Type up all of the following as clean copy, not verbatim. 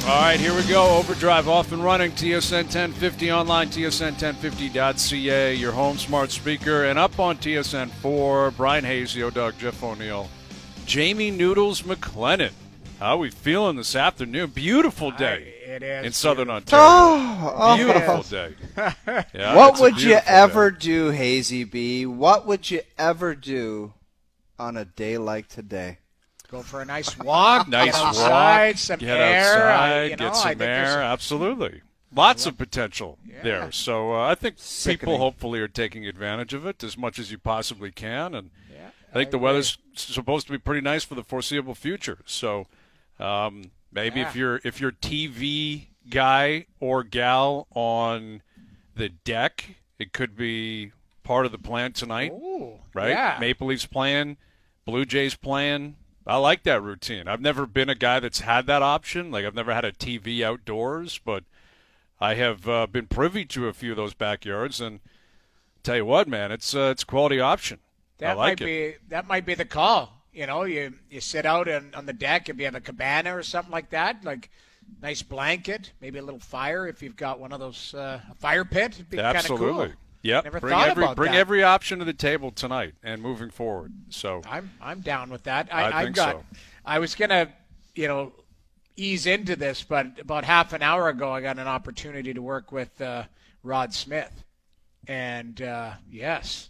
All right, here we go. Overdrive off and running. TSN 1050 online, tsn1050.ca, your home smart speaker, and up on TSN 4. Brian Hayes, Doug, Jeff O'Neill, Jamie Noodles McLennan. How are we feeling this afternoon? Beautiful day in Southern Ontario. Beautiful day. Yeah, what would you ever do, Hazy B? What would you ever do on a day like today? Go for a nice walk. Get outside, some air. Get some air. Absolutely. Lots of potential there. So I think people hopefully are taking advantage of it as much as you possibly can. And I think the weather's supposed to be pretty nice for the foreseeable future. So maybe if you're TV guy or gal on the deck, it could be part of the plan tonight. Ooh, right? Yeah. Maple Leafs playing, Blue Jays playing. I like that routine. I've never been a guy that's had that option. Like, I've never had a TV outdoors, but I have been privy to a few of those backyards. And tell you what, man, it's a quality option. That might be the call. You sit out on the deck if you have a cabana or something like that, like nice blanket, maybe a little fire if you've got one of those fire pit. It'd be kind of cool. Yep. Bring every option to the table tonight and moving forward. So I'm down with that. I was gonna, ease into this, but about half an hour ago I got an opportunity to work with Rod Smith, and yes.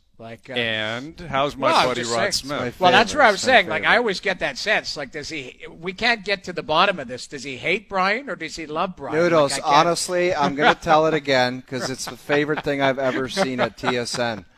And how's my buddy Rod Smith? Well, that's what I was saying. Like, I always get that sense. Like, we can't get to the bottom of this. Does he hate Brian or does he love Brian? Noodles, honestly, I'm going to tell it again because it's the favorite thing I've ever seen at TSN.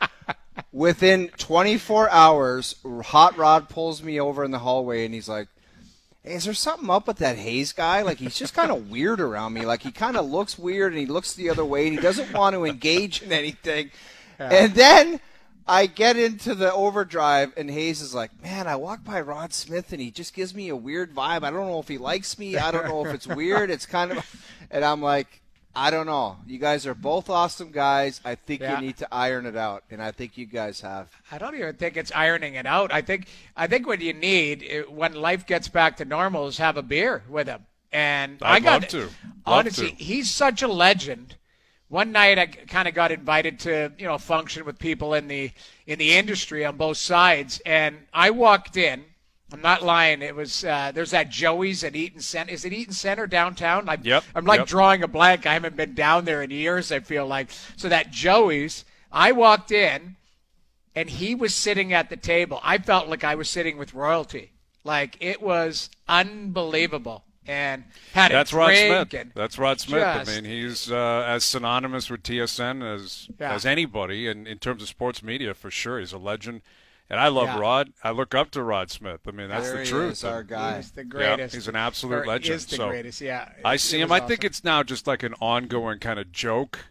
Within 24 hours, Hot Rod pulls me over in the hallway and he's like, hey, is there something up with that Hayes guy? Like, he's just kind of weird around me. Like, he kind of looks weird and he looks the other way and he doesn't want to engage in anything. Yeah. And then I get into the overdrive, and Hayes is like, man, I walk by Rod Smith, and he just gives me a weird vibe. I don't know if he likes me. I don't know if it's weird. It's kind of – and I'm like, I don't know. You guys are both awesome guys. I think you need to iron it out, and I think you guys have. I don't even think it's ironing it out. I think what you need when life gets back to normal is have a beer with him. And I'd love to. Honestly, he's such a legend. One night I kind of got invited to, function with people in the industry on both sides, and I walked in. I'm not lying. It was there's that Joey's at Eaton Center. Is it Eaton Center downtown? I'm drawing a blank. I haven't been down there in years, I feel like. So that Joey's, I walked in, and he was sitting at the table. I felt like I was sitting with royalty. Like, it was unbelievable. And that's Rod Smith. That's Rod Smith. I mean, he's as synonymous with TSN as anybody, and in terms of sports media, for sure. He's a legend, and I love Rod. I look up to Rod Smith. I mean, that's the truth. He's our guy. He's the greatest. Yeah, he's an absolute legend. He's the greatest. Yeah, I see him. I think it's now just like an ongoing kind of joke.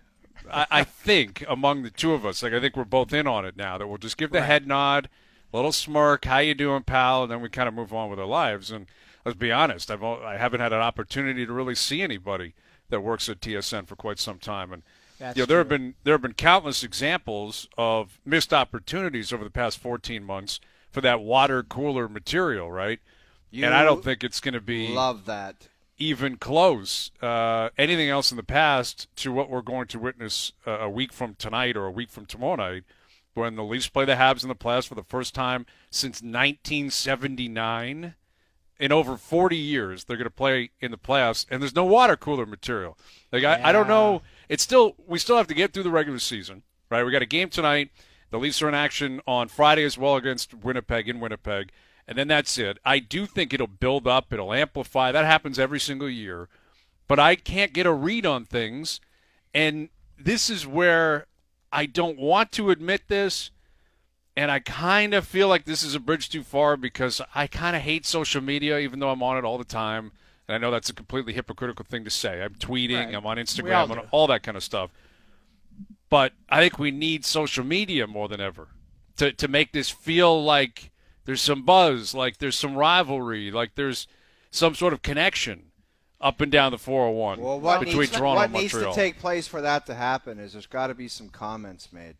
I think among the two of us, I think we're both in on it now. That we'll just give the head nod, a little smirk, "How you doing, pal?" and then we kind of move on with our lives. And let's be honest, I haven't had an opportunity to really see anybody that works at TSN for quite some time, and there have been countless examples of missed opportunities over the past 14 months for that water cooler material, right? And I don't think it's going to be even close. Anything else in the past to what we're going to witness a week from tonight or a week from tomorrow night, when the Leafs play the Habs in the playoffs for the first time since 1979. In over 40 years, they're going to play in the playoffs, and there's no water cooler material. Like, I don't know. We still have to get through the regular season, right? We got a game tonight. The Leafs are in action on Friday as well against Winnipeg in Winnipeg, and then that's it. I do think it'll build up. It'll amplify. That happens every single year. But I can't get a read on things, and this is where I don't want to admit this. And I kind of feel like this is a bridge too far because I kind of hate social media, even though I'm on it all the time. And I know that's a completely hypocritical thing to say. I'm tweeting, I'm on Instagram, I'm on all that kind of stuff. But I think we need social media more than ever to make this feel like there's some buzz, like there's some rivalry, like there's some sort of connection up and down the 401 between Toronto and Montreal. What needs to take place for that to happen is there's got to be some comments made.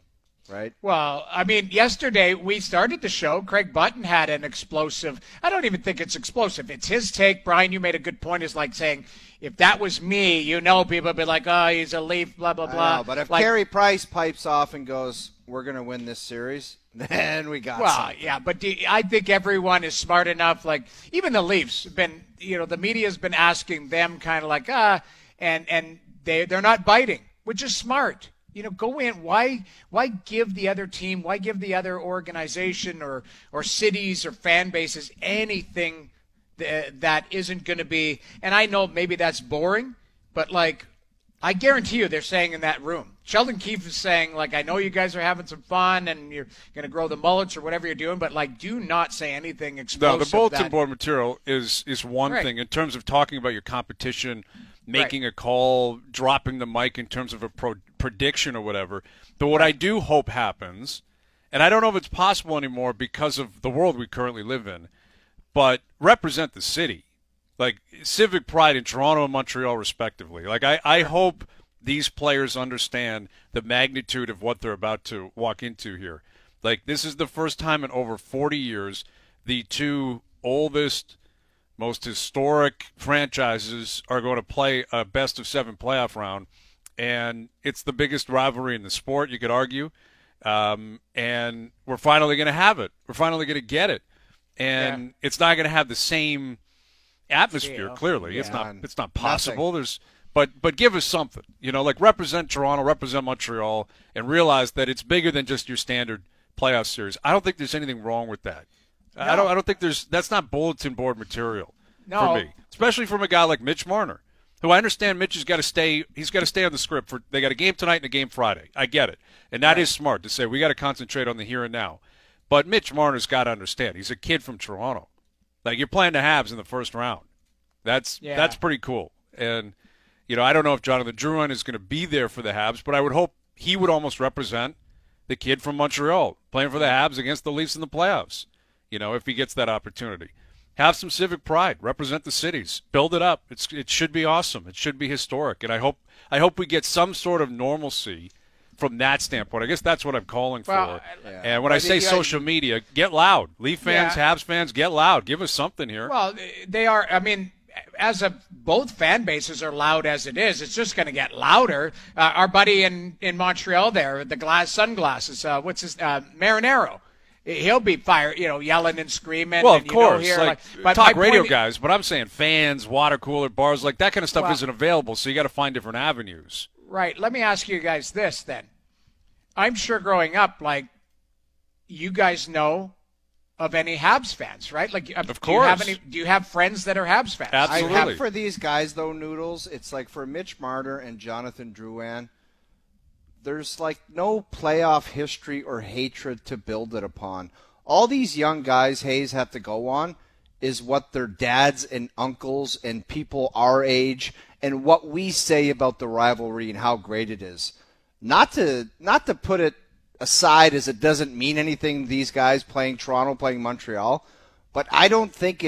right? Well, I mean, yesterday we started the show. Craig Button had an explosive. I don't even think it's explosive. It's his take. Brian, you made a good point. Is like saying, if that was me, people would be like, oh, he's a Leaf, blah, blah, blah. I know, but if Carey Price pipes off and goes, we're going to win this series, then we got something. Yeah, but I think everyone is smart enough. Like, even the Leafs have been, the media's been asking them kind of like, and they're not biting, which is smart. Go in. Why give the other team, why give the other organization or cities or fan bases anything that isn't going to be, and I know maybe that's boring, but like, I guarantee you they're saying in that room, Sheldon Keefe is saying, like, I know you guys are having some fun and you're going to grow the mullets or whatever you're doing, but like, do not say anything explosive. No, the bulletin board material is one Right. thing in terms of talking about your competition, making a call, dropping the mic in terms of a prediction or whatever. But what I do hope happens, and I don't know if it's possible anymore because of the world we currently live in, but represent the city. Like, civic pride in Toronto and Montreal, respectively. Like, I hope these players understand the magnitude of what they're about to walk into here. Like, this is the first time in over 40 years the two oldest, most historic franchises are going to play a best-of-7 playoff round, and it's the biggest rivalry in the sport, you could argue, and we're finally going to have it. We're finally going to get it, and it's not going to have the same atmosphere. Clearly, it's not possible. Nothing. But give us something, like represent Toronto, represent Montreal, and realize that it's bigger than just your standard playoff series. I don't think there's anything wrong with that. No. I don't think that's not bulletin board material for me, especially from a guy like Mitch Marner, who I understand Mitch has got to stay. He's got to stay on the script for. They got a game tonight and a game Friday. I get it, and that is smart to say we got to concentrate on the here and now. But Mitch Marner's got to understand he's a kid from Toronto. Like, you're playing the Habs in the first round. That's pretty cool. And I don't know if Jonathan Drouin is going to be there for the Habs, but I would hope he would almost represent the kid from Montreal playing for the Habs against the Leafs in the playoffs. If he gets that opportunity. Have some civic pride. Represent the cities. Build it up. It should be awesome. It should be historic. And I hope we get some sort of normalcy from that standpoint. I guess that's what I'm calling for. And when I say social media, get loud. Leaf fans, Habs fans, get loud. Give us something here. Well, they are. I mean, both fan bases are loud as it is. It's just going to get louder. Our buddy in Montreal there, the sunglasses, what's his, Marinero. He'll be fired, yelling and screaming. Well, and, of course, but talk radio guys. But I'm saying fans, water cooler, bars, like that kind of stuff isn't available. So you got to find different avenues. Right. Let me ask you guys this then. I'm sure growing up, like, you guys know of any Habs fans, right? Like, of course. Do you have friends that are Habs fans? Absolutely. I have for these guys though, Noodles. It's like for Mitch Marner and Jonathan Drouin. There's like no playoff history or hatred to build it upon. All these young guys Hayes have to go on is what their dads and uncles and people our age and what we say about the rivalry and how great it is. Not to put it aside as it doesn't mean anything, these guys playing Toronto, playing Montreal, but I don't think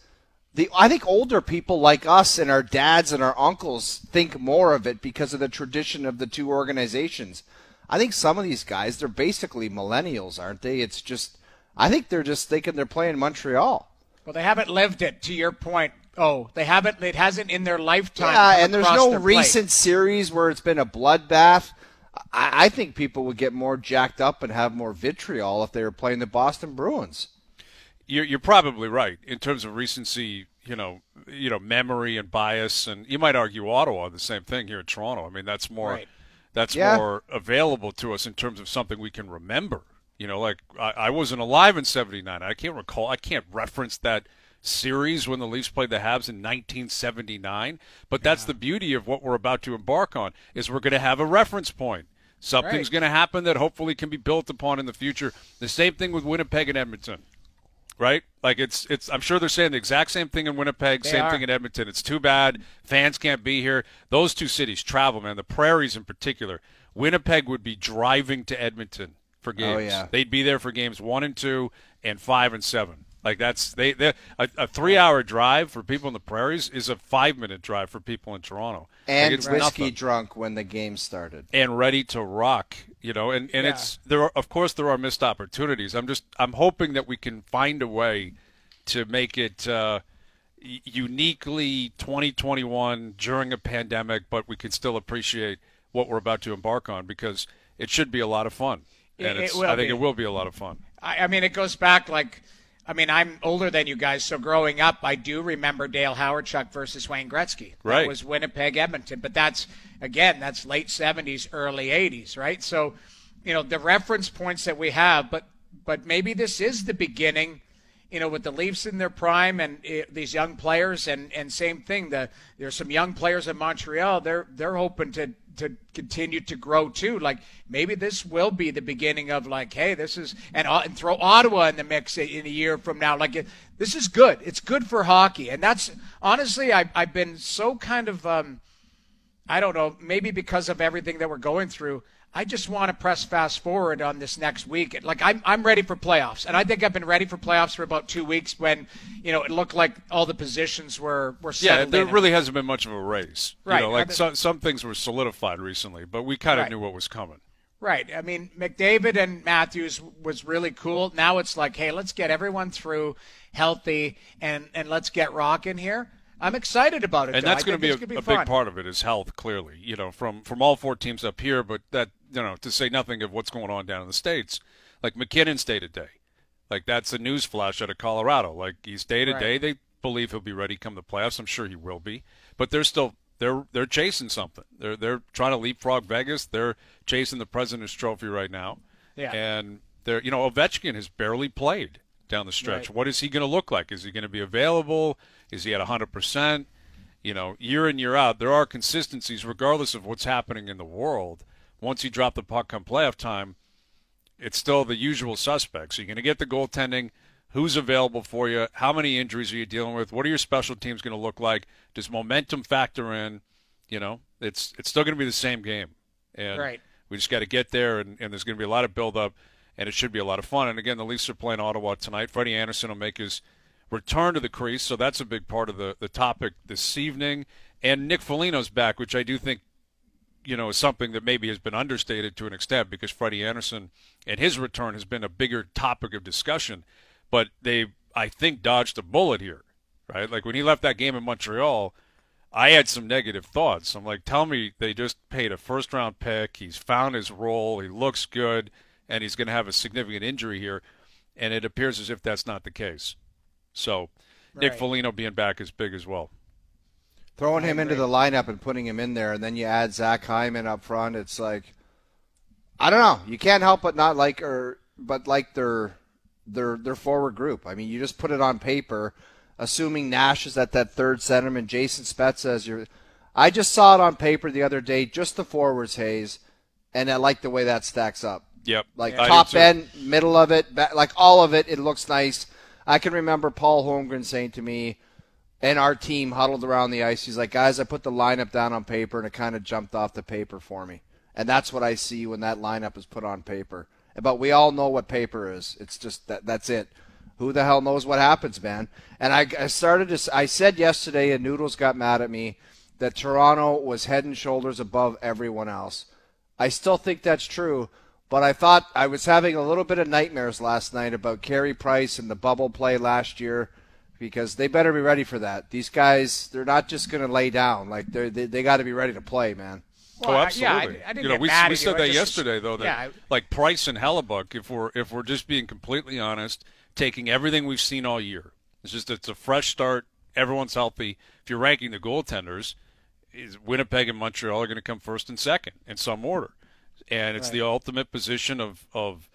I think older people like us and our dads and our uncles think more of it because of the tradition of the two organizations. I think some of these guys, they're basically millennials, aren't they? It's just, I think they're just thinking they're playing Montreal. Well, they haven't lived it, to your point. Oh, they haven't. It hasn't in their lifetime. Yeah, and there's no recent series where it's been a bloodbath. I think people would get more jacked up and have more vitriol if they were playing the Boston Bruins. You're probably right in terms of recency, memory and bias, and you might argue Ottawa, the same thing here in Toronto. I mean, that's more more available to us in terms of something we can remember. Like I wasn't alive in '79. I can't recall. I can't reference that series when the Leafs played the Habs in 1979. But that's the beauty of what we're about to embark on, is we're going to have a reference point. Something's going to happen that hopefully can be built upon in the future. The same thing with Winnipeg and Edmonton, right? Like it's. I'm sure they're saying the exact same thing in Winnipeg, same thing in Edmonton. It's too bad fans can't be here. Those two cities travel, man. The Prairies in particular. Winnipeg would be driving to Edmonton for games. Oh, yeah. They'd be there for games 1 and 2 and 5 and 7. Like that's a 3-hour drive for people in the prairies is a 5-minute drive for people in Toronto. And like it's whiskey nothing. drunk when the game started. And ready to rock, and it's of course there are missed opportunities. I'm hoping that we can find a way to make it uniquely 2021 during a pandemic, but we can still appreciate what we're about to embark on because it should be a lot of fun. And I think it will be a lot of fun. I mean, it goes back I'm older than you guys, so growing up, I do remember Dale Howardchuk versus Wayne Gretzky. Right. That was Winnipeg, Edmonton. But that's late 70s, early 80s, right? So, the reference points that we have, but maybe this is the beginning, with the Leafs in their prime and these young players, and same thing. There's some young players in Montreal. They're hoping to continue to grow too. Like maybe this will be the beginning of hey, this is and throw Ottawa in the mix in a year from now. This is good. It's good for hockey, and that's honestly I've been so kind of I don't know, maybe because of everything that we're going through. I just want to press fast forward on this next week. I'm ready for playoffs, and I think I've been ready for playoffs for about 2 weeks when it looked like all the positions were settled. Yeah, there really hasn't been much of a race. Right. Some things were solidified recently, but we kind of knew what was coming. Right. I mean, McDavid and Matthews was really cool. Now it's hey, let's get everyone through healthy and let's get rocking here. I'm excited about it. And that's going to be a big part of it is health, clearly. From all 4 teams up here, but that to say nothing of what's going on down in the States. Like McKinnon's day-to-day. Like that's a news flash out of Colorado. Like he's day-to-day. Right. They believe he'll be ready come the playoffs. I'm sure he will be. But they're still they're chasing something. They're trying to leapfrog Vegas. They're chasing the President's Trophy right now. Yeah. And Ovechkin has barely played down the stretch. Right. What is he going to look like? Is he going to be available? Is he at 100%? Year in, year out, there are consistencies regardless of what's happening in the world. Once you drop the puck come playoff time, it's still the usual suspects. So you're going to get the goaltending. Who's available for you? How many injuries are you dealing with? What are your special teams going to look like? Does momentum factor in? It's still going to be the same game. And right. We just got to get there, and there's going to be a lot of build-up, and it should be a lot of fun. And, again, the Leafs are playing Ottawa tonight. Freddie Anderson will make his return to the crease, so that's a big part of the topic this evening. And Nick Foligno's back, which I do think, is something that maybe has been understated to an extent because Freddie Anderson and his return has been a bigger topic of discussion. But they, I think, dodged a bullet here, right? Like when he left that game in Montreal, I had some negative thoughts. I'm like, tell me they just paid a first-round pick. He's found his role. He looks good, and he's going to have a significant injury here. And it appears as if that's not the case. So Nick Foligno being back is big as well. Throwing him into the lineup and putting him in there, and then you add Zach Hyman up front, it's like, I don't know. You can't help but not like their forward group. I mean, you just put it on paper, assuming Nash is at that third centerman, Jason Spezza as your. I just saw it on paper the other day, just the forwards, Hayes, and I like the way that stacks up. Yep. Top end, middle of it, like all of it, it looks nice. I can remember Paul Holmgren saying to me, and our team huddled around the ice, he's like, guys, I put the lineup down on paper, and it kind of jumped off the paper for me. And that's what I see when that lineup is put on paper. But we all know what paper is. It's just that's it. Who the hell knows what happens, man? And I said yesterday, and Noodles got mad at me, that Toronto was head and shoulders above everyone else. I still think that's true. But I thought I was having a little bit of nightmares last night about Carey Price and the bubble play last year because they better be ready for that. These guys, they're not just going to lay down. Like they got to be ready to play, man. Well, absolutely. I didn't get mad at we said you. that yesterday, though, that like Price and Hellebuck, if we're just being completely honest, taking everything we've seen all year, it's a fresh start. Everyone's healthy. If you're ranking the goaltenders, Winnipeg and Montreal are going to come first and second in some order. And it's the ultimate position of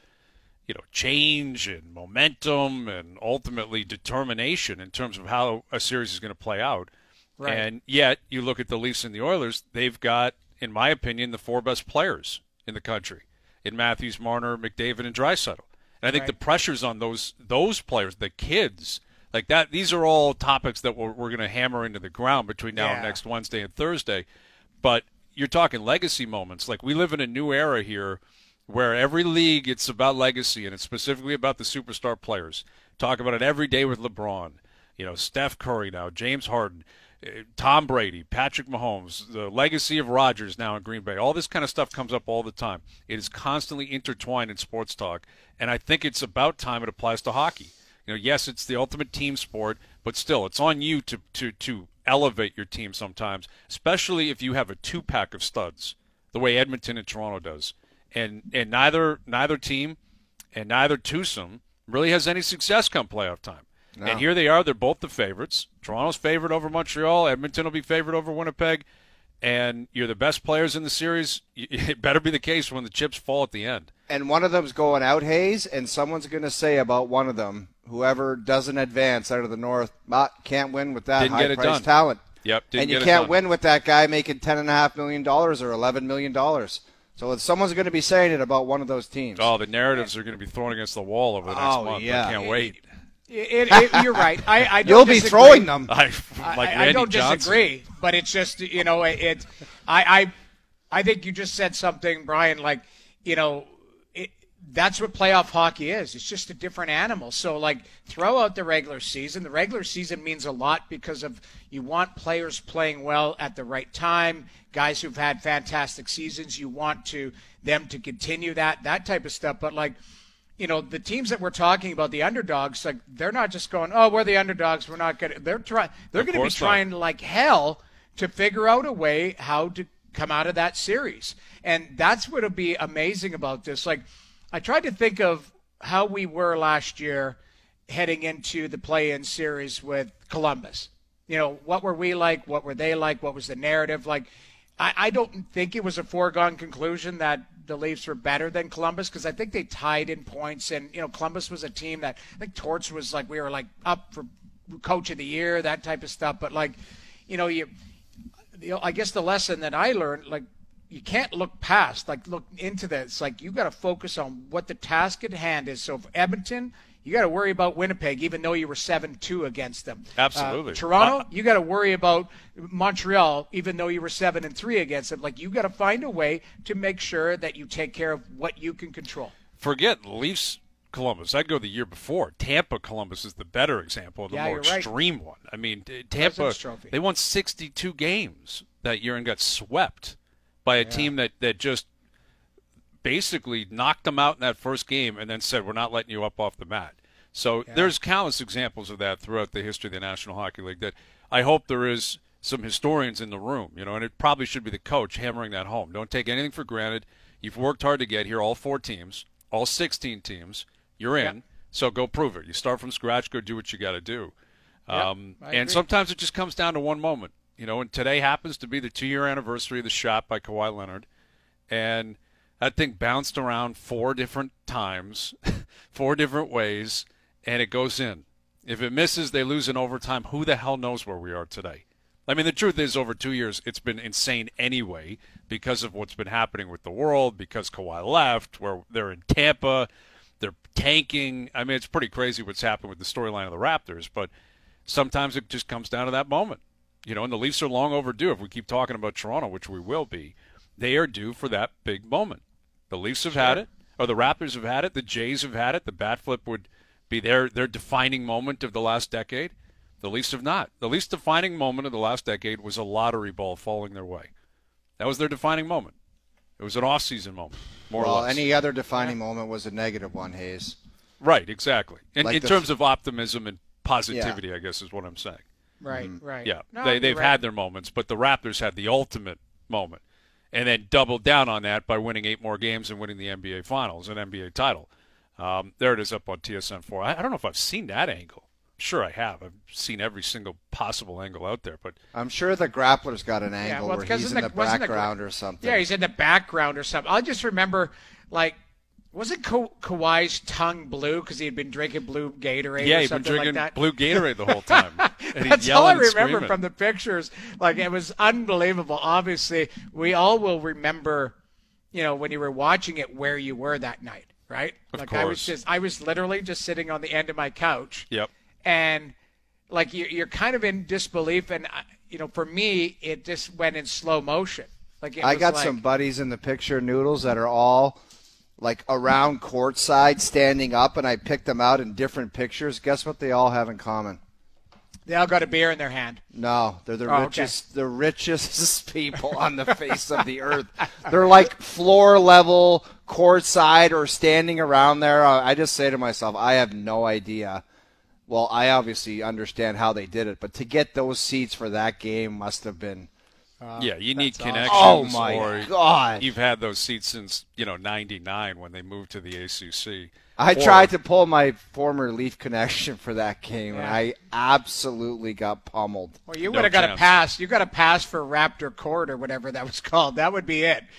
change and momentum and ultimately determination in terms of how a series is going to play out. Right. And yet you look at the Leafs and the Oilers, they've got, in my opinion, the 4 best players in the country in Matthews, Marner, McDavid, and Draisaitl. And I think the pressure's on those players, the kids, like that. These are all topics that we're going to hammer into the ground between now and next Wednesday and Thursday. But you're talking legacy moments. Like we live in a new era here where every league, it's about legacy, and it's specifically about the superstar players. Talk about it every day with LeBron. Steph Curry now, James Harden, Tom Brady, Patrick Mahomes, the legacy of Rodgers now in Green Bay. All this kind of stuff comes up all the time. It is constantly intertwined in sports talk, and I think it's about time it applies to hockey. Yes, it's the ultimate team sport, but still, it's on you to elevate your team sometimes, especially if you have a two-pack of studs, the way Edmonton and Toronto does. And neither team and neither twosome really has any success come playoff time. No. And here they are. They're both the favorites. Toronto's favored over Montreal. Edmonton will be favored over Winnipeg. And you're the best players in the series. It better be the case when the chips fall at the end. And one of them's going out, Hayes, and someone's going to say about one of them, whoever doesn't advance out of the North, can't win with that high-priced talent. Yep, and you can't win with that guy making $10.5 million or $11 million. So someone's going to be saying it about one of those teams. Oh, the narratives are going to be thrown against the wall over the next month. Yeah. I can't wait. You're right. I don't You'll be disagree. throwing them. I don't disagree, but it's just I think you just said something, Brian. That's what playoff hockey is. It's just a different animal. So, throw out the regular season. The regular season means a lot because of you want players playing well at the right time, guys who've had fantastic seasons. You want them to continue that type of stuff. But the teams that we're talking about, the underdogs, they're not just going, oh, we're the underdogs. We're not going to. They're going to be trying like hell to figure out a way how to come out of that series. And that's what'll be amazing about this. I tried to think of how we were last year heading into the play-in series with Columbus. What were we like? What were they like? What was the narrative? I don't think it was a foregone conclusion that the Leafs were better than Columbus because I think they tied in points. And, Columbus was a team that I think Torts was we were up for coach of the year, that type of stuff. But I guess the lesson that I learned, you can't look past, look into this. You got to focus on what the task at hand is. So for Edmonton, you got to worry about Winnipeg, even though you were 7-2 against them. Absolutely. Toronto, you got to worry about Montreal, even though you were 7-3 against them. You got to find a way to make sure that you take care of what you can control. Forget Leafs Columbus. I'd go the year before. Tampa Columbus is the better example, the more extreme one. I mean, Tampa, they won 62 games that year and got swept by a team that just basically knocked them out in that first game and then said, we're not letting you up off the mat. So there's countless examples of that throughout the history of the National Hockey League that I hope there is some historians in the room, and it probably should be the coach hammering that home. Don't take anything for granted. You've worked hard to get here, all 4 teams, all 16 teams. You're in, so go prove it. You start from scratch, go do what you got to do. And sometimes it just comes down to one moment. And today happens to be the 2-year anniversary of the shot by Kawhi Leonard. And that thing bounced around 4 different times, 4 different ways, and it goes in. If it misses, they lose in overtime. Who the hell knows where we are today? I mean, the truth is, over 2 years, it's been insane anyway because of what's been happening with the world, because Kawhi left, where they're in Tampa, they're tanking. I mean, it's pretty crazy what's happened with the storyline of the Raptors, but sometimes it just comes down to that moment. And the Leafs are long overdue. If we keep talking about Toronto, which we will be, they are due for that big moment. The Leafs have had it, or the Raptors have had it, the Jays have had it. The bat flip would be their defining moment of the last decade. The Leafs have not. The Leafs' defining moment of the last decade was a lottery ball falling their way. That was their defining moment. It was an off-season moment, more or less. Any other defining moment was a negative one, Hayes. Right, exactly. In terms of optimism and positivity, I guess is what I'm saying. Right, right. Yeah, they've had their moments, but the Raptors had the ultimate moment and then doubled down on that by winning 8 more games and winning the NBA Finals, an NBA title. There it is up on TSN4. I don't know if I've seen that angle. Sure I have. I've seen every single possible angle out there. But I'm sure the Grappler's got an angle where he's in the background or something. Yeah, he's in the background or something. I just remember, wasn't Kawhi's tongue blue because he had been drinking blue Gatorade or something like that? Yeah, he'd been drinking blue Gatorade the whole time. And That's all I remember from the pictures. It was unbelievable. Obviously, we all will remember, when you were watching it, where you were that night, right? Of course. I was literally just sitting on the end of my couch. Yep. And, you're kind of in disbelief. And, for me, it just went in slow motion. I got some buddies in the picture, Noodles, that are all like around courtside, standing up, and I picked them out in different pictures. Guess what they all have in common? They all got a beer in their hand. No, they're the richest. Okay. The richest people on the face of the earth. They're like floor level, courtside, or standing around there. I just say to myself, I have no idea. Well, I obviously understand how they did it, but to get those seats for that game must have been. Yeah, you need awesome. connections. Oh my or God! You've had those seats since '99 when they moved to the ACC. I tried to pull my former Leaf connection for that game, and Yeah. I absolutely got pummeled. Well, you No would have got a chance. pass. You got a pass for Raptor Court or whatever that was called. That would be it.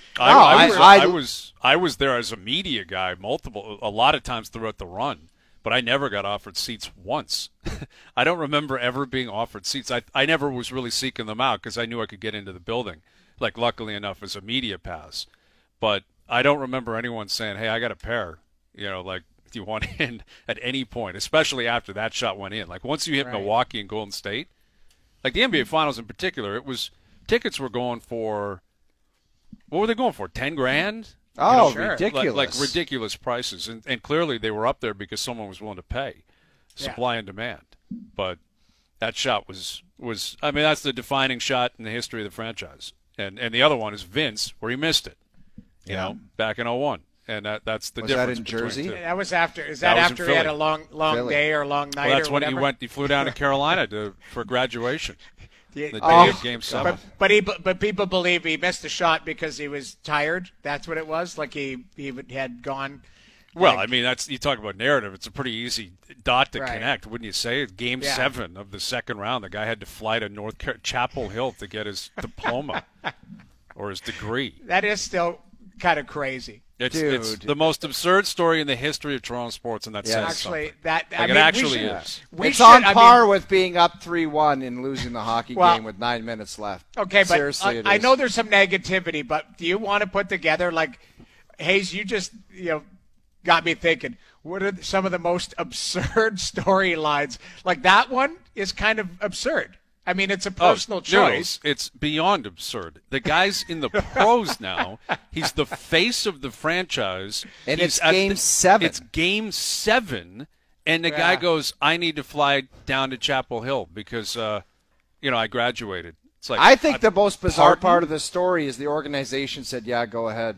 I was there as a media guy a lot of times throughout the run, but I never got offered seats once. I don't remember ever being offered seats. I never was really seeking them out because I knew I could get into the building, like luckily enough as a media pass. But I don't remember anyone saying, hey, I got a pair, like, do you want in at any point, especially after that shot went in. Like once you hit Right. Milwaukee and Golden State, like the NBA Finals in particular, tickets were going for, what were they going for, 10 grand? Oh, sure. ridiculous! Like ridiculous prices, and clearly they were up there because someone was willing to pay, supply and demand. But that shot was I mean, that's the defining shot in the history of the franchise. And the other one is Vince, where he missed it, you know, back in 01. And that's the Was that difference in between Jersey? the two. That was after. Is That that, was in after he had a Philly. long Philly. day or long night? Well, that's or when whatever? he flew down to Carolina for graduation. Yeah. The day Oh. of Game 7. But people believe he missed the shot because he was tired. That's what it was. Like he had gone. Well, like- I mean, you talk about narrative. It's a pretty easy dot to Right. connect, wouldn't you say? Game Yeah. 7 of the second round, the guy had to fly to Chapel Hill to get his diploma or his degree. That is still kind of crazy. It's Dude. the most absurd story in the history of Toronto sports, and that Yes. says Actually, something. that Like, I it mean, actually we should, is. We It's should, on I mean, par with being up 3-1 and losing the hockey Well, game with 9 minutes left. Okay, but Seriously, it I is. know there's some negativity, but do you want to put together, like, Hayes, you just got me thinking, what are some of the most absurd storylines? Like that one is kind of absurd. I mean, it's a personal choice. Noodles, it's beyond absurd. The guy's in the pros now. He's the face of the franchise. And He's it's at Game 7. It's Game 7, and the guy Yeah. goes, I need to fly down to Chapel Hill because, I graduated. It's like, I think the most bizarre pardon? part of the story is the organization said, "Yeah, go ahead."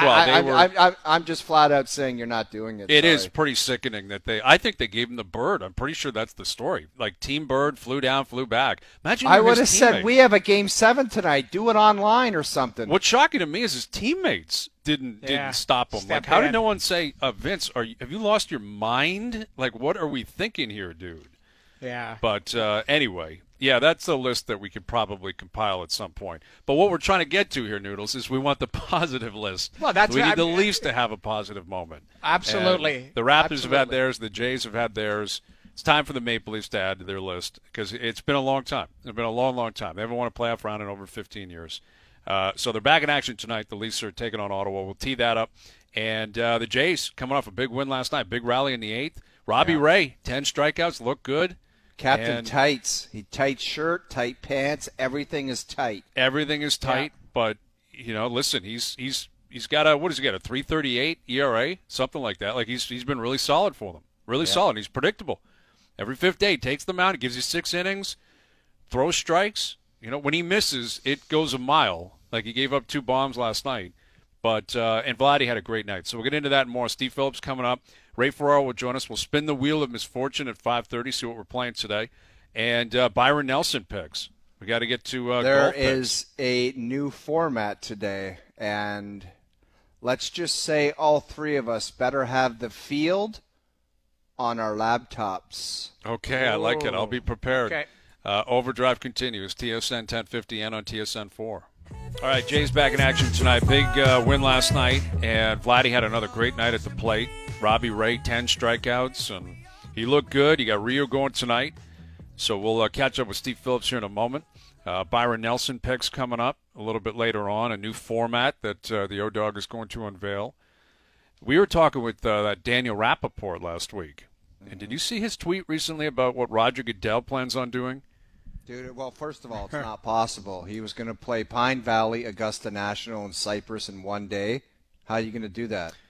Well, I'm just flat out saying you're not doing it. It Sorry. is pretty sickening that I think they gave him the bird. I'm pretty sure that's the story. Like Team Bird flew down, flew back. Imagine I you're would his have said teammate. we have a Game 7 tonight. Do it online or something. What's shocking to me is his teammates didn't stop him. Step Like, how did in. no one say, Vince, have you lost your mind? Like, what are we thinking here, dude? Yeah. But anyway, yeah, that's a list that we could probably compile at some point. But what we're trying to get to here, Noodles, is we want the positive list. Well, that's we what need I the mean, Leafs to have a positive moment. Absolutely. And the Raptors have had Absolutely. theirs. The Jays have had theirs. It's time for the Maple Leafs to add to their list because it's been a long time. It's been a long, long time. They haven't won a playoff round in over 15 years. So they're back in action tonight. The Leafs are taking on Ottawa. We'll tee that up. And the Jays coming off a big win last night. Big rally in the 8th. Robbie Ray, 10 strikeouts. Look good. Captain And tights. Tight shirt, tight pants. Everything is tight. everything is tight. But, listen, he's got a, what does he got, a 3.38 ERA? Something like that. Like, he's been really solid for them. Really solid. He's predictable. Every fifth day, takes them out. He gives you 6 innings, throws strikes. When he misses, it goes a mile. Like he gave up 2 bombs last night. But and Vladdy had a great night. So we'll get into that and more. Steve Phillips coming up. Ray Ferraro will join us. We'll spin the wheel of misfortune at 5:30, see what we're playing today. And Byron Nelson picks. We got to get to There golf picks. is a new format today, and let's just say all three of us better have the field on our laptops. Okay, I like it. I'll be prepared. Okay. Overdrive continues. TSN 1050 and on TSN 4. All right, Jay's back in action tonight. Big win last night, and Vladdy had another great night at the plate. Robbie Ray, 10 strikeouts, and he looked good. You got Rio going tonight, so we'll catch up with Steve Phillips here in a moment. Byron Nelson picks coming up a little bit later on, a new format that the O-Dog is going to unveil. We were talking with that Daniel Rappaport last week, and did you see his tweet recently about what Roger Goodell plans on doing? Dude, well, first of all, it's not possible. He was going to play Pine Valley, Augusta National, and Cypress in one day. How are you going to do that?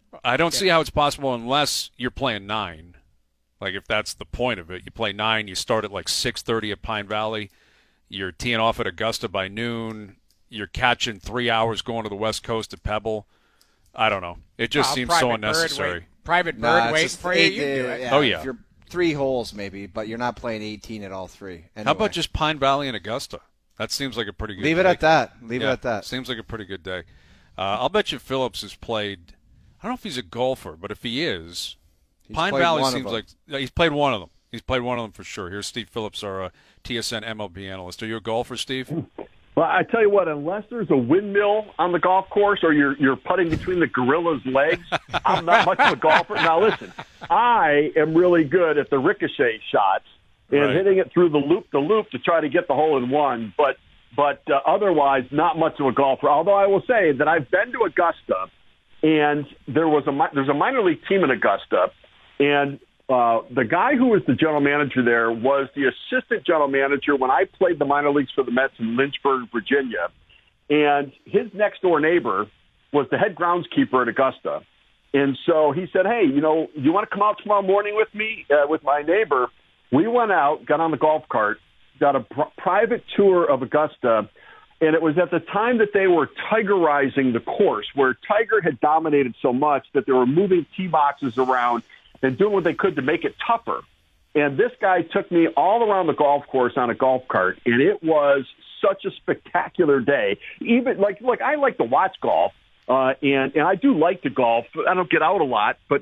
I don't see how it's possible unless you're playing 9. Like, if that's the point of it. You play 9, you start at like 6:30 at Pine Valley. You're teeing off at Augusta by noon. You're catching 3 hours going to the West Coast at Pebble. I don't know. It just seems so unnecessary. Private Nah, bird it's waiting just for you. eight- You do it. yeah, Oh, yeah. If you're 3 holes maybe, but you're not playing 18 at all 3. Anyway. How about just Pine Valley and Augusta? That seems like a pretty good leave day. it at that? Leave it Yeah, at that. Seems like a pretty good day. I'll bet you Phillips has played. I don't know if he's a golfer, but if he is, Pine played Valley one of seems them. like he's played one of them. He's played one of them for sure. Here's Steve Phillips, our TSN MLB analyst. Are you a golfer, Steve? Well, I tell you what, unless there's a windmill on the golf course or you're putting between the gorilla's legs, I'm not much of a golfer. Now, listen, I am really good at the ricochet shots and Right. hitting it through the loop to try to get the hole in one. But otherwise, not much of a golfer. Although I will say that I've been to Augusta, and there's a minor league team in Augusta, and the guy who was the general manager there was the assistant general manager when I played the minor leagues for the Mets in Lynchburg, Virginia. And his next door neighbor was the head groundskeeper at Augusta. And so he said, hey, you want to come out tomorrow morning with me, with my neighbor? We went out, got on the golf cart, got a private tour of Augusta. And it was at the time that they were tigerizing the course, where Tiger had dominated so much that they were moving tee boxes around and doing what they could to make it tougher. And this guy took me all around the golf course on a golf cart, and it was such a spectacular day. Even like I like to watch golf, and I do like to golf. I don't get out a lot, but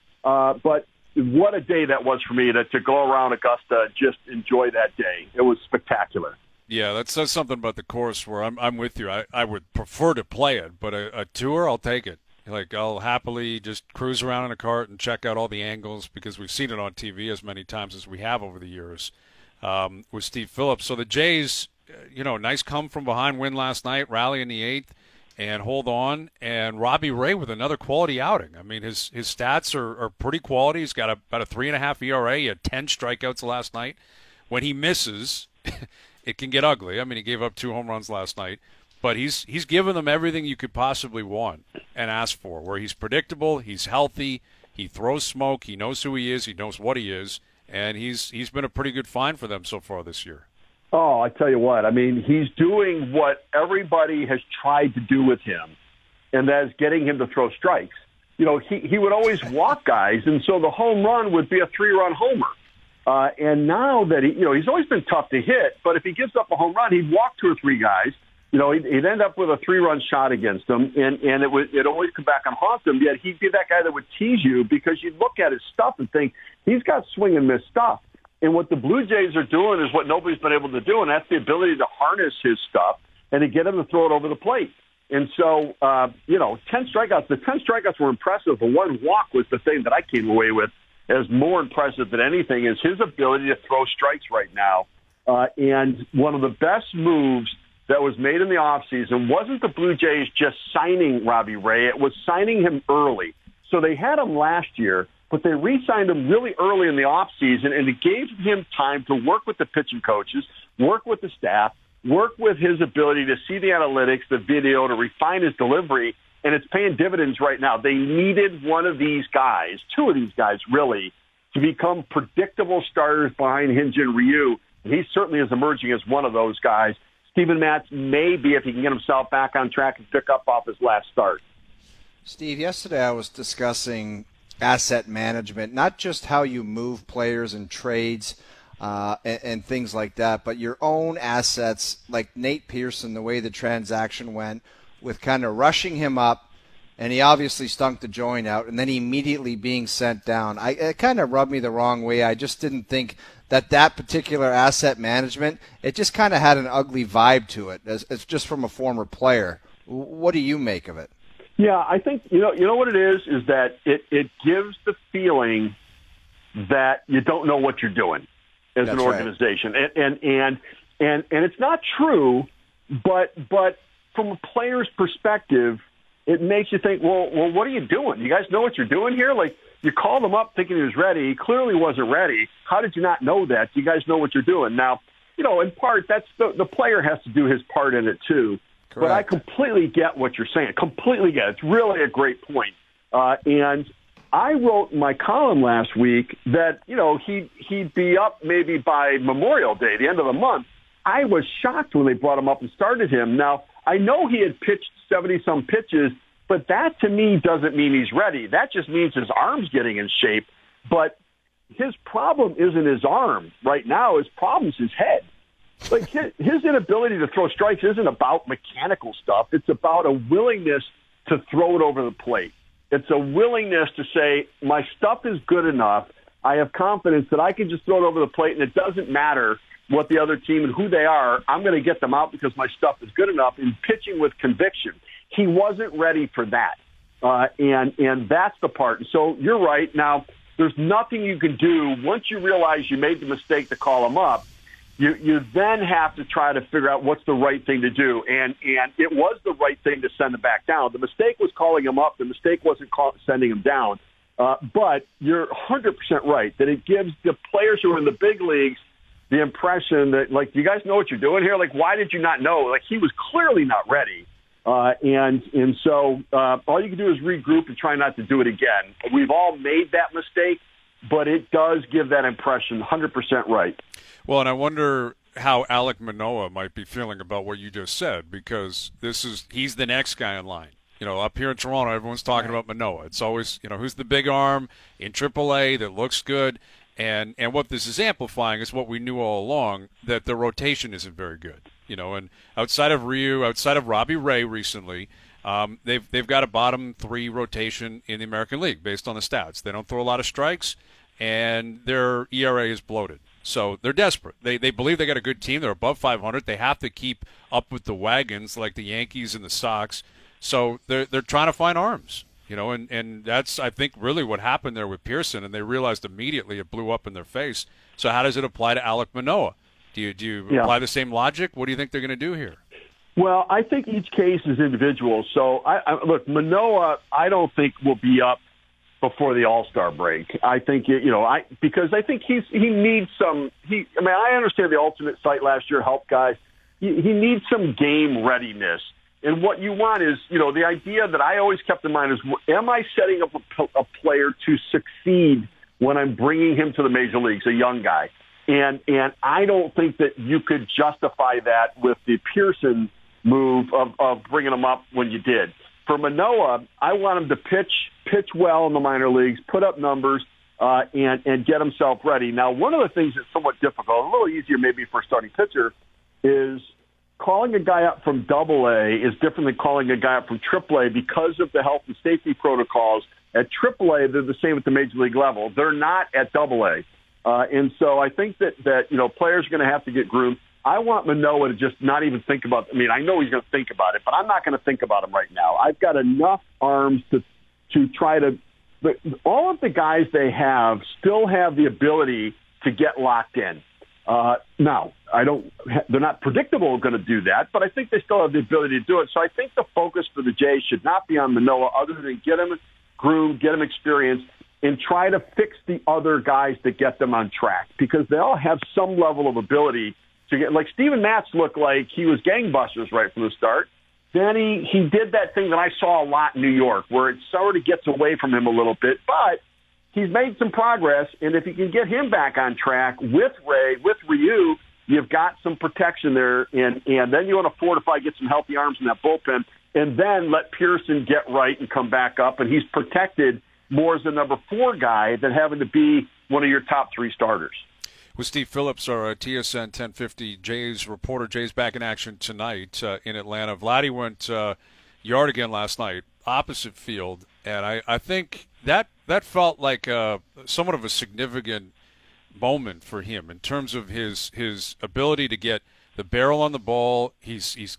what a day that was for me to go around Augusta and just enjoy that day. It was spectacular. Yeah, that says something about the course where I'm with you. I would prefer to play it, but a tour, I'll take it. Like, I'll happily just cruise around in a cart and check out all the angles because we've seen it on TV as many times as we have over the years with Steve Phillips. So the Jays, nice come from behind win last night, rally in the 8th, and hold on. And Robbie Ray with another quality outing. I mean, his stats are pretty quality. He's got about a 3.5 ERA. He had 10 strikeouts last night. When he misses, it can get ugly. I mean, he gave up 2 home runs last night. But he's given them everything you could possibly want and ask for, where he's predictable, he's healthy, he throws smoke, he knows who he is, he knows what he is, and he's been a pretty good find for them so far this year. Oh, I tell you what, I mean, he's doing what everybody has tried to do with him, and that is getting him to throw strikes. He would always walk guys, and so the home run would be a 3-run homer. And now that he's always been tough to hit, but if he gives up a home run, he'd walk 2 or 3 guys. He'd end up with a 3-run shot against him, and it always come back and haunt him. Yet he'd be that guy that would tease you because you'd look at his stuff and think he's got swing and miss stuff. And what the Blue Jays are doing is what nobody's been able to do, and that's the ability to harness his stuff and to get him to throw it over the plate. And so, 10 strikeouts. The 10 strikeouts were impressive. The 1 walk was the thing that I came away with as more impressive than anything is his ability to throw strikes right now. And one of the best moves that was made in the offseason wasn't the Blue Jays just signing Robbie Ray. It was signing him early. So they had him last year, but they re-signed him really early in the offseason, and it gave him time to work with the pitching coaches, work with the staff, work with his ability to see the analytics, the video, to refine his delivery, and it's paying dividends right now. They needed one of these guys, 2 of these guys really, to become predictable starters behind Hyun-Jin Ryu. He certainly is emerging as one of those guys. Steven Matz may be, if he can get himself back on track and pick up off his last start. Steve, yesterday I was discussing asset management, not just how you move players and trades and things like that, but your own assets, like Nate Pearson, the way the transaction went, with kind of rushing him up, and he obviously stunk the joint out, and then immediately being sent down. It kind of rubbed me the wrong way. I just didn't think that particular asset management, it just kind of had an ugly vibe to it. It's just from a former player. What do you make of it? Yeah, I think you know what it is that it gives the feeling that you don't know what you're doing as an organization, right. and it's not true, but from a player's perspective, it makes you think, well, what are you doing? You guys know what you're doing here? Like, you called him up thinking he was ready. He clearly wasn't ready. How did you not know that? You guys know what you're doing. Now, in part, that's the player has to do his part in it too. Correct. But I completely get what you're saying. Completely get it. It's really a great point. And I wrote in my column last week that, he'd be up maybe by Memorial Day, the end of the month. I was shocked when they brought him up and started him. Now, I know he had pitched 70-some pitches, but that to me doesn't mean he's ready. That just means his arm's getting in shape. But his problem isn't his arm right now. His problem's his head. Like his inability to throw strikes isn't about mechanical stuff. It's about a willingness to throw it over the plate. It's a willingness to say, my stuff is good enough. I have confidence that I can just throw it over the plate, and it doesn't matter what the other team and who they are. I'm going to get them out because my stuff is good enough, and pitching with conviction. He wasn't ready for that, and that's the part. And so you're right. Now, there's nothing you can do once you realize you made the mistake to call him up. You then have to try to figure out what's the right thing to do, and it was the right thing to send him back down. The mistake was calling him up. The mistake wasn't sending him down. But you're 100% right that it gives the players who are in the big leagues the impression that, like, you guys know what you're doing here? Like, why did you not know? Like, he was clearly not ready. And so all you can do is regroup and try not to do it again. We've all made that mistake, but it does give that impression. 100% right. Well, and I wonder how Alek Manoah might be feeling about what you just said, because he's the next guy in line. Up here in Toronto, everyone's talking about Manoah. It's always, who's the big arm in AAA that looks good. And what this is amplifying is what we knew all along, that the rotation isn't very good. And outside of Ryu, outside of Robbie Ray recently, they've got a bottom 3 rotation in the American League based on the stats. They don't throw a lot of strikes, and their ERA is bloated. So they're desperate. They believe they got a good team. They're above 500. They have to keep up with the wagons like the Yankees and the Sox. So they're trying to find arms. And that's, I think, really what happened there with Pearson, and they realized immediately it blew up in their face. So how does it apply to Alek Manoah? Do you apply the same logic? What do you think they're going to do here? Well, I think each case is individual. So, look, Manoah, I don't think will be up before the All-Star break. I think, because I think he needs some. I understand the alternate site last year helped guys. He needs some game readiness. And what you want is, the idea that I always kept in mind is, am I setting up a player to succeed when I'm bringing him to the major leagues, a young guy? And I don't think that you could justify that with the Pearson move of bringing him up when you did. For Manoah, I want him to pitch well in the minor leagues, put up numbers, and get himself ready. Now, one of the things that's somewhat difficult, a little easier maybe for a starting pitcher, is calling a guy up from AA is different than calling a guy up from AAA because of the health and safety protocols. At AAA, they're the same at the major league level. They're not at AA. And so I think that players are going to have to get groomed. I want Manoah to just not even think about – I know he's going to think about it, but I'm not going to think about him right now. I've got enough arms to try to – all of the guys they have still have the ability to get locked in. Now, they're not predictable going to do that, but I think they still have the ability to do it. So I think the focus for the Jays should not be on Manoah other than get him groomed, get him experience, and try to fix the other guys to get them on track, because they all have some level of ability to get, like Steven Matz looked like he was gangbusters right from the start. Then he did that thing that I saw a lot in New York where it sort of gets away from him a little bit, but he's made some progress, and if you can get him back on track with Ray, with Ryu, you've got some protection there, and then you want to fortify, get some healthy arms in that bullpen, and then let Pearson get right and come back up, and he's protected more as the number 4 guy than having to be one of your top 3 starters. With Steve Phillips, our TSN 1050 Jays reporter. Jays back in action tonight in Atlanta. Vladdy went yard again last night, opposite field, and I think that felt like somewhat of a significant moment for him in terms of his ability to get the barrel on the ball. He's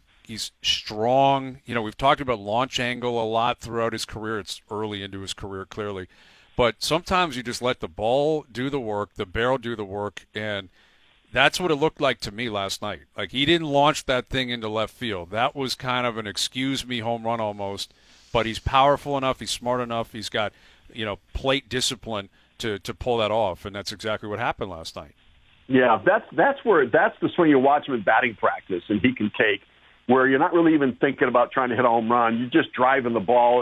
strong. We've talked about launch angle a lot throughout his career. It's early into his career, clearly. But sometimes you just let the ball do the work, the barrel do the work, and that's what it looked like to me last night. Like, he didn't launch that thing into left field. That was kind of an excuse-me home run almost. But he's powerful enough, he's smart enough, he's got, plate discipline to pull that off, and that's exactly what happened last night. Yeah, that's the swing you watch him in batting practice, and he can take, where you're not really even thinking about trying to hit a home run. You're just driving the ball, and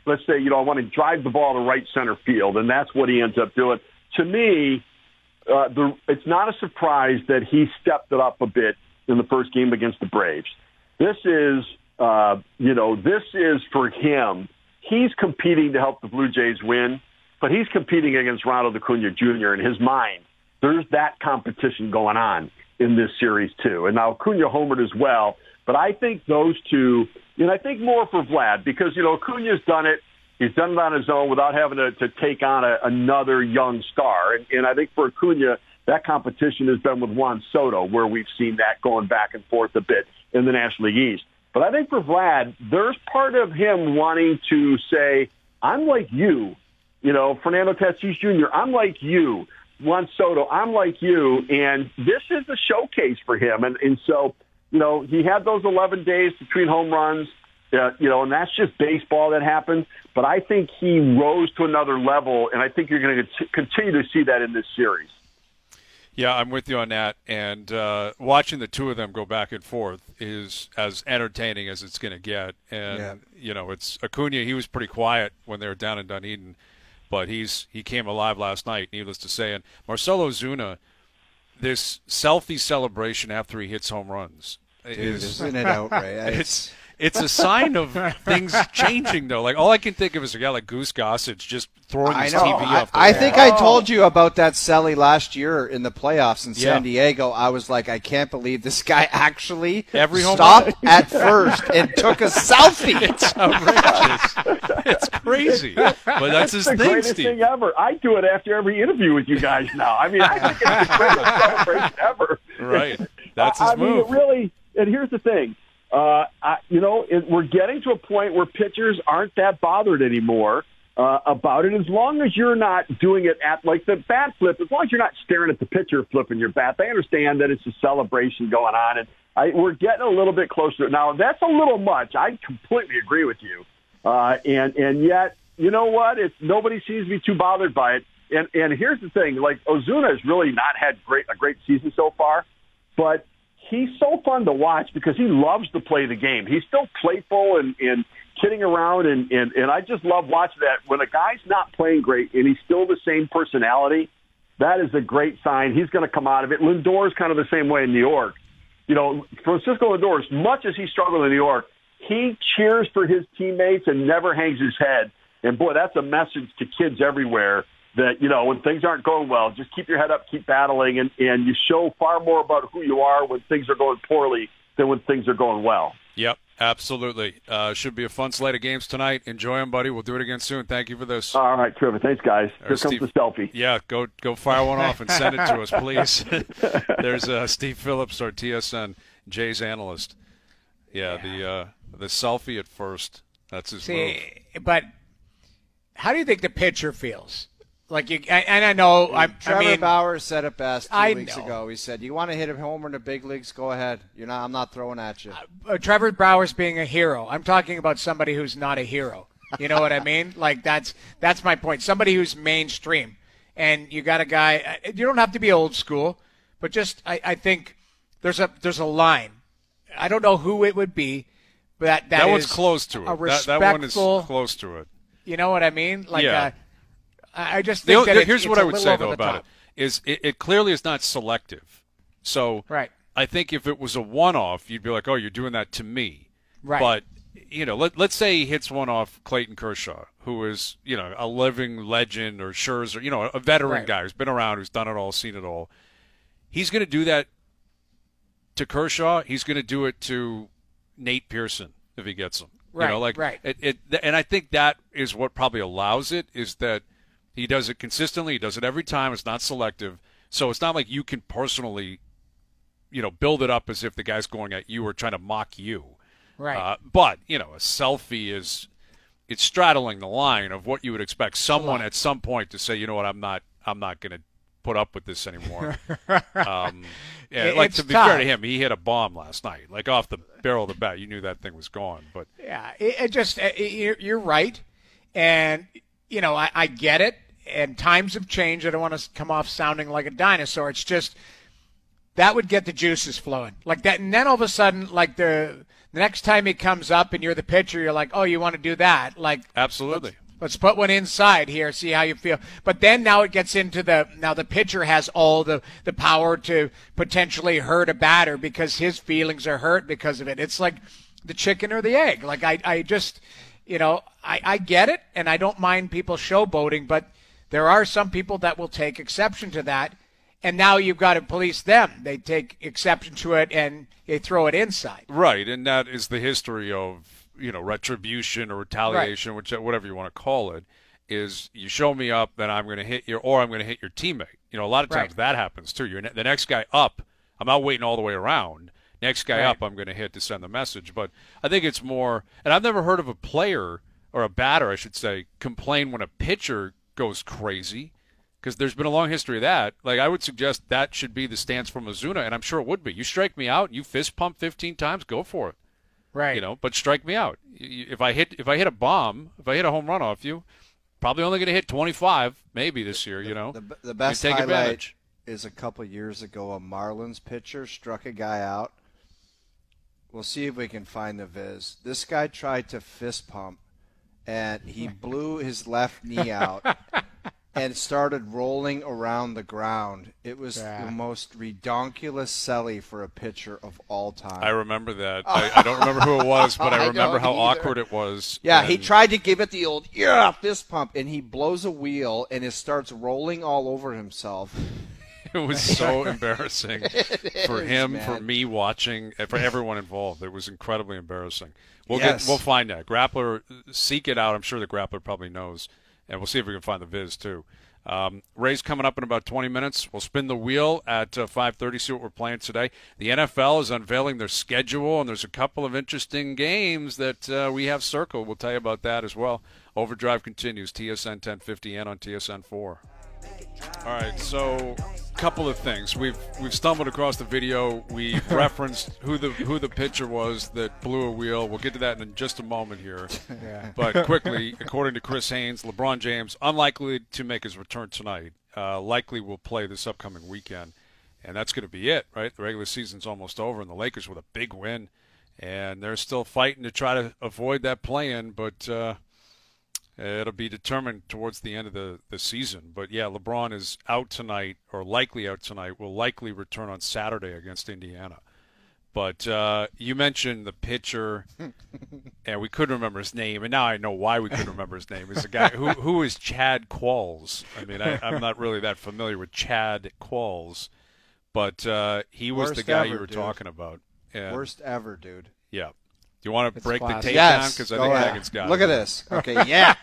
let's say, I want to drive the ball to right center field, and that's what he ends up doing. To me, it's not a surprise that he stepped it up a bit in the first game against the Braves. This is, this is for him. He's competing to help the Blue Jays win, but he's competing against Ronald Acuna Jr. in his mind. There's that competition going on in this series too. And now Acuna homered as well, but I think those two, I think more for Vlad because, Acuna's done it. He's done it on his own without having to take on another young star. And I think for Acuna, that competition has been with Juan Soto, where we've seen that going back and forth a bit in the National League East. But I think for Vlad, there's part of him wanting to say, I'm like you, Fernando Tatis Jr., I'm like you. Juan Soto, I'm like you. And this is the showcase for him. And so, he had those 11 days between home runs. And that's just baseball that happened. But I think he rose to another level, and I think you're going to continue to see that in this series. Yeah, I'm with you on that. And watching the two of them go back and forth is as entertaining as it's going to get. And, it's Acuna, he was pretty quiet when they were down in Dunedin, but he came alive last night, needless to say. And Marcell Ozuna, this selfie celebration after he hits home runs. Isn't it outrageous? It's a sign of things changing, though. Like, all I can think of is a guy like Goose Gossage just throwing his TV off the wall. I think I told you about that celly last year in the playoffs in San Diego. I was like, I can't believe this guy actually stopped at first and took a selfie. It's outrageous. It's crazy. But that's his thing, Steve. It's the greatest thing ever. I do it after every interview with you guys now. I mean, I think it's the greatest celebration ever. Right. That's his move. Mean, it really, and here's the thing. We're getting to a point where pitchers aren't that bothered anymore about it. As long as you're not doing it at like the bat flip, as long as you're not staring at the pitcher flipping your bat, they understand that it's a celebration going on. And we're getting a little bit closer. Now, that's a little much. I completely agree with you. And yet, you know what? Nobody seems to be too bothered by it. And here's the thing. Like, Ozuna has really not had a great season so far, but he's so fun to watch because he loves to play the game. He's still playful and kidding around, and I just love watching that. When a guy's not playing great and he's still the same personality, that is a great sign. He's going to come out of it. Lindor's kind of the same way in New York. Francisco Lindor, as much as he struggled in New York, he cheers for his teammates and never hangs his head. And, boy, that's a message to kids everywhere that, when things aren't going well, just keep your head up, keep battling, and you show far more about who you are when things are going poorly than when things are going well. Yep, absolutely. Should be a fun slate of games tonight. Enjoy them, buddy. We'll do it again soon. Thank you for this. All right, terrific. Thanks, guys. Here comes the selfie. Yeah, go fire one off and send it to us, please. There's Steve Phillips, our TSN Jays analyst. Yeah. The selfie at first. That's his move. But how do you think the pitcher feels? I know. Trevor Bauer said it best 2 weeks ago. He said, "You want to hit a homer in the big leagues? Go ahead. I'm not throwing at you." Trevor Bauer's being a hero. I'm talking about somebody who's not a hero. You know what I mean? Like that's my point. Somebody who's mainstream, and you got a guy. You don't have to be old school, but just I think there's a line. I don't know who it would be, but that one's close to it. That one is close to it. You know what I mean? I just think that here's what I would say though about it is it clearly is not selective. So right. I think if it was a one-off, you'd be like, oh, you're doing that to me. Right. But let's say he hits one off Clayton Kershaw, who is a living legend, or Scherzer, a veteran guy who's been around, who's done it all, seen it all. He's going to do that to Kershaw. He's going to do it to Nate Pearson if he gets him. Right. Right. And I think that is what probably allows it, is that he does it consistently. He does it every time. It's not selective. So it's not like you can personally, build it up as if the guy's going at you or trying to mock you. Right. But, a selfie it's straddling the line of what you would expect someone at some point to say, you know what, I'm not going to put up with this anymore. To be fair to him, he hit a bomb last night, like off the barrel of the bat. You knew that thing was gone. But yeah, you're right. And, I get it, and times have changed. I don't want to come off sounding like a dinosaur. It's just that would get the juices flowing like that. And then all of a sudden, like the The next time he comes up and you're the pitcher, you're like, oh, you want to do that? Like, Absolutely. let's put one inside here, see how you feel. But then now it gets into the pitcher has all the power to potentially hurt a batter because his feelings are hurt because of it. It's like the chicken or the egg. Like I just, I get it, and I don't mind people showboating, but there are some people that will take exception to that. And now you've got to police them. They take exception to it and they throw it inside. Right, and that is the history of, retribution or retaliation, whatever you want to call it, is you show me up, then I'm going to hit you, or I'm going to hit your teammate. A lot of times that happens too. The next guy up, I'm not waiting all the way around. Next guy up, I'm going to hit to send the message. But I think it's more, and I've never heard of a player, or a batter, I should say, complain when a pitcher goes crazy. Because there's been a long history of that. Like, I would suggest that should be the stance from Ozuna, and I'm sure it would be. You strike me out, you fist pump 15 times, go for it. Right. But strike me out. If I hit a bomb, if I hit a home run off you, probably only going to hit 25 maybe this year. The best take highlight advantage. is a couple years ago. A Marlins pitcher struck a guy out. We'll see if we can find the viz. This guy tried to fist pump, and he blew his left knee out. And started rolling around the ground. It was the most redonkulous celly for a pitcher of all time. I remember that. I don't remember who it was, but I remember how awkward it was. Yeah, he tried to give it the old fist pump, and he blows a wheel, and it starts rolling all over himself. It was so embarrassing for him, man. for me watching, for everyone involved. It was incredibly embarrassing. We'll find that. Grappler, seek it out. I'm sure the Grappler probably knows. And we'll see if we can find the viz, too. Rays coming up in about 20 minutes. We'll spin the wheel at 5:30, see what we're playing today. The NFL is unveiling their schedule, and there's a couple of interesting games that we have circled. We'll tell you about that as well. Overdrive continues, TSN 1050 and on TSN 4. All right, so a couple of things. We've stumbled across the video. We referenced who the pitcher was that blew a wheel. We'll get to that in just a moment here. But quickly, according to Chris Haynes, LeBron James unlikely to make his return tonight. Likely will play this upcoming weekend, and that's going to be it, right? The regular season's almost over, and the Lakers with a big win, and they're still fighting to try to avoid that play-in, but it'll be determined towards the end of the season. But, yeah, LeBron is out tonight, or likely out tonight, will likely return on Saturday against Indiana. But you mentioned the pitcher, and we couldn't remember his name, and now I know why we couldn't remember his name. It's the guy who is Chad Qualls. I mean, I'm not really that familiar with Chad Qualls, but he was the guy you were talking about. And, worst ever, dude. Yeah. Do you want to break the tape yes. down? Because I think Megan's got Look it. at this. Okay, yeah.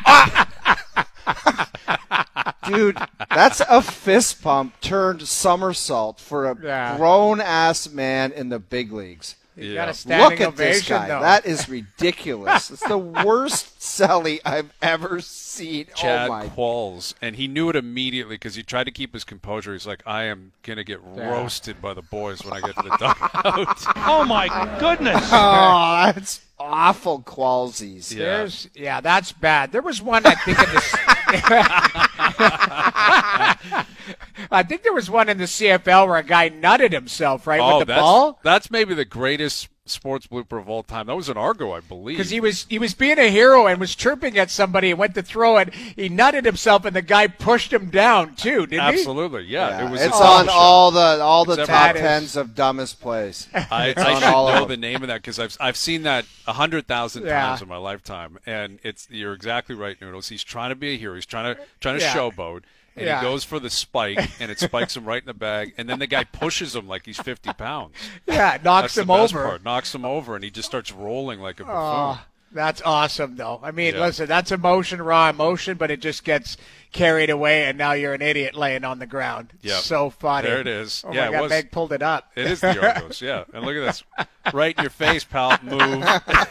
Dude, that's a fist pump turned somersault for a grown-ass man in the big leagues. You got a standing Look at ovation, this guy. though. That is ridiculous. It's the worst celly I've ever seen. Chad oh my Qualls, and he knew it immediately because he tried to keep his composure. He's like, I am going to get roasted by the boys when I get to the dugout. Oh, my goodness. Oh, that's awful, Qualsies. Yeah. That's bad. There was one, I think, in the I think there was one in the CFL where a guy nutted himself, right, with the ball. That's maybe the greatest sports blooper of all time. That was an Argo, I believe. Because he was being a hero and was chirping at somebody and went to throw it. He nutted himself and the guy pushed him down too, didn't he? Absolutely, yeah. It was it's on all the top is- tens of dumbest plays. I should know the name of that because I've seen that 100,000 times in my lifetime, and you're exactly right, Noodles. He's trying to be a hero. He's trying to showboat. And he goes for the spike, and it spikes him right in the bag. And then the guy pushes him like he's 50 pounds. Yeah, knocks That's him the best over. part. Knocks him over, and he just starts rolling like a buffoon. Oh, that's awesome, though. I mean, listen, that's emotion, raw emotion, but it just gets carried away, and now you're an idiot laying on the ground. Yep. So funny. There it is. Oh, yeah, my God, Meg pulled it up. It is the Argos, yeah. And look at this. Right in your face, pal. Move.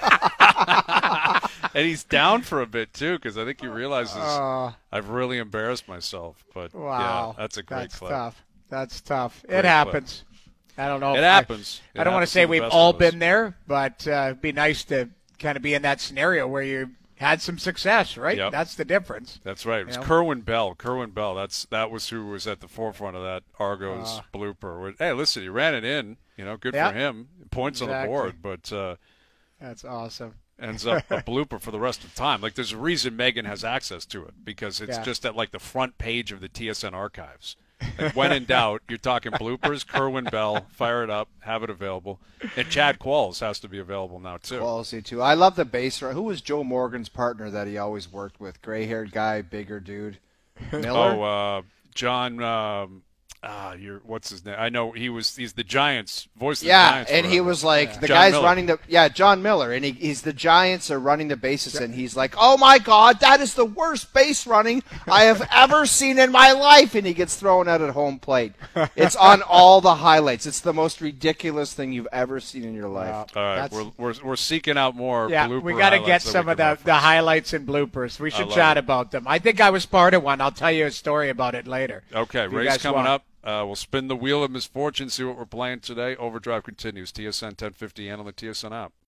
And he's down for a bit, too, because I think he realizes I've really embarrassed myself. But, wow. yeah, that's a great clip. That's tough. Great it happens. Clip. I don't know. It happens. I don't want to say we've all been there, but it'd be nice to kind of be in that scenario where you had some success, right? Yep. That's the difference. That's right. It was Kerwin Bell. Kerwin Bell. That was who was at the forefront of that Argos blooper. Hey, listen, he ran it in. Good Yeah. for him. Points on the Exactly. board, but That's awesome. ends up a blooper for the rest of the time. Like, there's a reason Megan has access to it, because it's Yeah. just at, like, the front page of the TSN archives. Like, when in doubt, you're talking bloopers, Kerwin Bell, fire it up, have it available. And Chad Qualls has to be available now, too. Quality too. I love the base run. Who was Joe Morgan's partner that he always worked with? Gray-haired guy, bigger dude. Miller. John, what's his name? I know he's the Giants voice. Of the Yeah, Giants and he forever. was like the John guy's Miller. running the John Miller, and he's the Giants are running the bases, and he's like, oh my God, that is the worst base running I have ever seen in my life, and he gets thrown out at home plate. It's on all the highlights. It's the most ridiculous thing you've ever seen in your life. All right, That's- we're seeking out more. Yeah, blooper we got to get highlights that some we of can the reference. highlights and bloopers. We should love chat it. about them. I think I was part of one. I'll tell you a story about it later. Okay, if you race guys coming want. up. We'll spin the wheel of misfortune, see what we're playing today. Overdrive continues. TSN 1050 and on the TSN app.